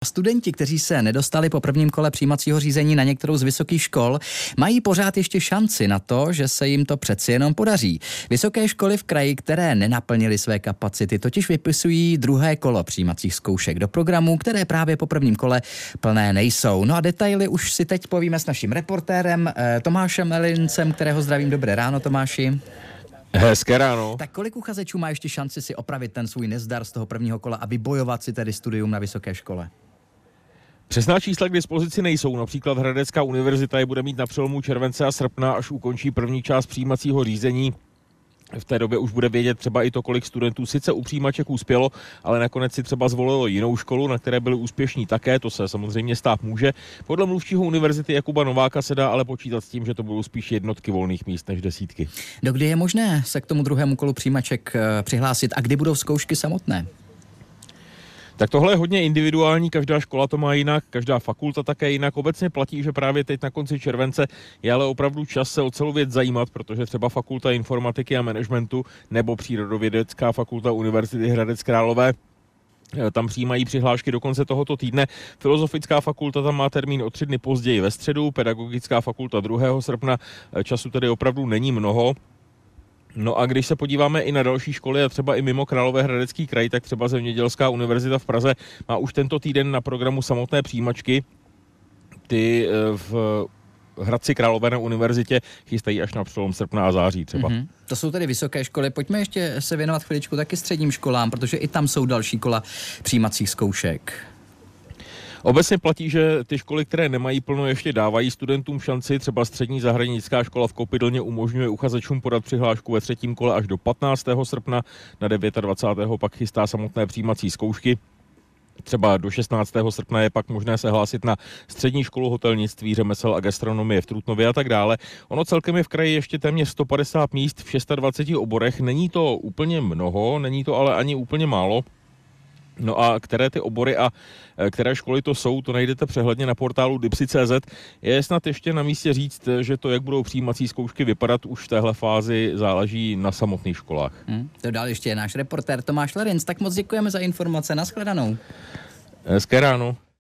Studenti, kteří se nedostali po prvním kole přijímacího řízení na některou z vysokých škol, mají pořád ještě šanci na to, že se jim to přeci jenom podaří. Vysoké školy v kraji, které nenaplnily své kapacity, totiž vypisují druhé kolo přijímacích zkoušek do programů, které právě po prvním kole plné nejsou. No a detaily už si teď povíme s naším reportérem Tomášem Elincem, kterého zdravím. Dobré ráno, Tomáši. Hezké ráno. Tak kolik uchazečů má ještě šanci si opravit ten svůj nezdar z toho prvního kola a vybojovat si tedy studium na vysoké škole? Přesná čísla k dispozici nejsou. Například Hradecká univerzita je bude mít na přelomu července a srpna, až ukončí první část přijímacího řízení. V té době už bude vědět třeba i to, kolik studentů sice u přijímaček uspělo, ale nakonec si třeba zvolilo jinou školu, na které byli úspěšní také, to se samozřejmě stát může. Podle mluvčího univerzity Jakuba Nováka se dá ale počítat s tím, že to budou spíš jednotky volných míst než desítky. Dokdy je možné se k tomu druhému kolu přijímaček přihlásit a kdy budou zkoušky samotné? Tak tohle je hodně individuální, každá škola to má jinak, každá fakulta také jinak. Obecně platí, že právě teď na konci července je ale opravdu čas se o celou věc zajímat, protože třeba fakulta informatiky a managementu nebo přírodovědecká fakulta Univerzity Hradec Králové tam přijímají přihlášky do konce tohoto týdne. Filozofická fakulta tam má termín o 3 dny později ve středu, pedagogická fakulta 2. srpna, času tedy opravdu není mnoho. No a když se podíváme i na další školy a třeba i mimo Královéhradecký kraj, tak třeba Zemědělská univerzita v Praze má už tento týden na programu samotné přijímačky. Ty v Hradci Králové na univerzitě chystají až na přelom srpna a září třeba. To jsou tedy vysoké školy. Pojďme ještě se věnovat chviličku taky středním školám, protože i tam jsou další kola přijímacích zkoušek. Obecně platí, že ty školy, které nemají plno, ještě dávají studentům šanci. Třeba střední zahradnická škola v Kopydlně umožňuje uchazečům podat přihlášku ve třetím kole až do 15. srpna. Na 29. pak chystá samotné přijímací zkoušky. Třeba do 16. srpna je pak možné se hlásit na střední školu hotelnictví, řemesel a gastronomie v Trutnově a tak dále. Ono celkem je v kraji ještě téměř 150 míst v 26 oborech. Není to úplně mnoho, není to ale ani úplně málo. No a které ty obory a které školy to jsou, to najdete přehledně na portálu dipsy.cz. Je snad ještě na místě říct, že to, jak budou přijímací zkoušky vypadat, už v téhle fázi záleží na samotných školách. To dál ještě je náš reportér Tomáš Larinc, tak moc děkujeme za informace. Nashledanou. Hezké ráno.